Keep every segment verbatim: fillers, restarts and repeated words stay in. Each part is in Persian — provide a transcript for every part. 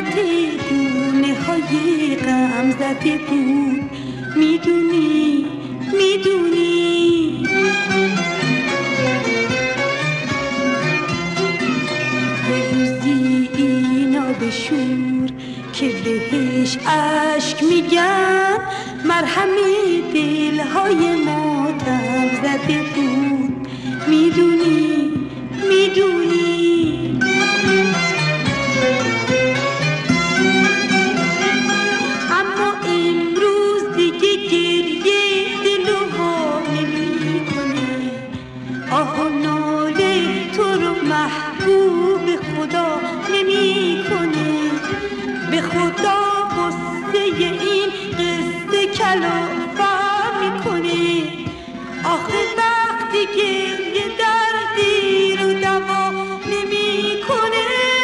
زینت گونه های غم زده بود. میدونی میدونی یه روزی اینا به شور که بهش عشق میگن مرهم دلهای ماتم زده بود. میدونی میدونی اما امروز دیگه گریه دلو وا نمی کنه. آه و ناله تو رو محبوب خدا نمی کنه. به خدا قصه این قصه کلافه میکنه. آخه وقتی گریه دردی رو دوا نمی کنه.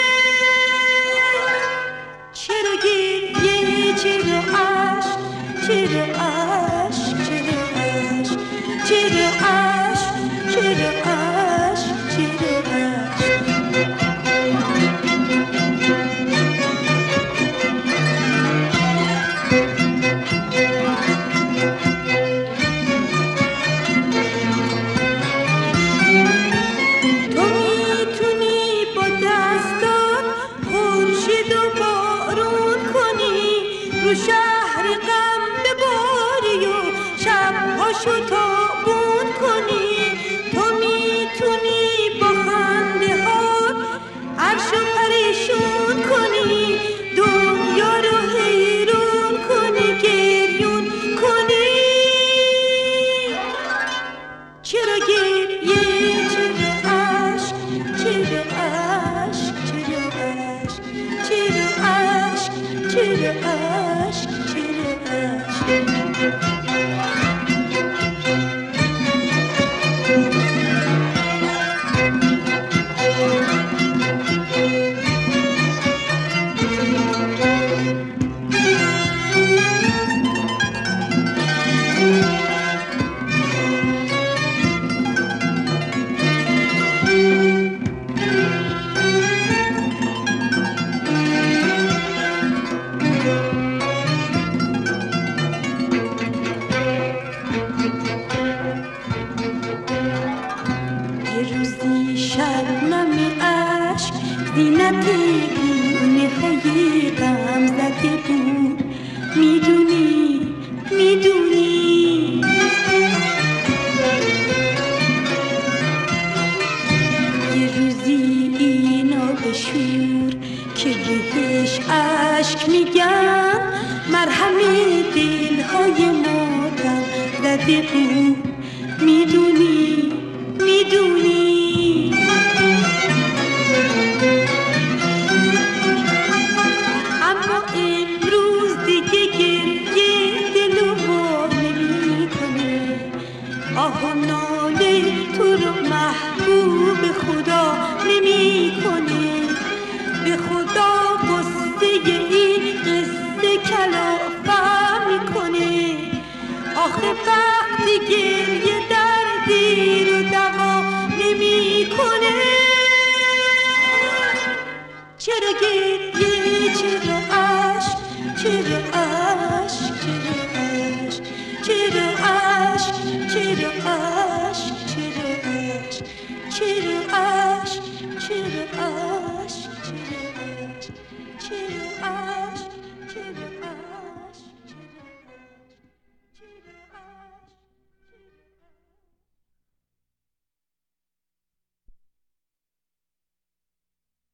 چرا گریه چرا عشق چرا عشق چرا عشق چرا عشق چرا عشق چرا عشق شهر غم بباری و شبهاشو تابون کنی. تو میتونی با خنده ها عرشو پریشون کنی. دنیا رو حیرون کنی گریون کنی. چرا گریه چرا عشق چرا عشق چرا عشق چرا عشق چرا عشق چرا عشق زینت گونه های غم زده بود. میدونی میدونی یه روزی اینا به شور که بهش عشق میگن مرهم دلهای ماتم زده بود. میدونی میدونی آه و ناله تو رو محبوب خدا نمی کنه. به خدا قصه این قصه کلافه میکنه. آخه وقتی گریه